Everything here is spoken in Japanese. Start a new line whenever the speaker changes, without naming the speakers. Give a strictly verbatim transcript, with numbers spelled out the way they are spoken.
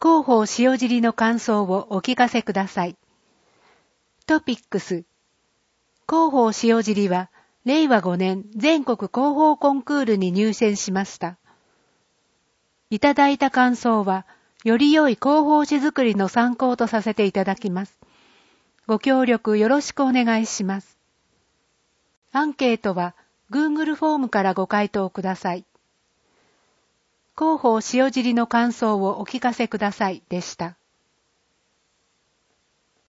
広報塩尻の感想をお聞かせください。トピックス。広報塩尻は、れいわごねん全国広報コンクールに入選しました。いただいた感想は、より良い広報誌作りの参考とさせていただきます。ご協力よろしくお願いします。アンケートは Google フォームからご回答ください。広報塩尻の感想をお聞かせくださいでした。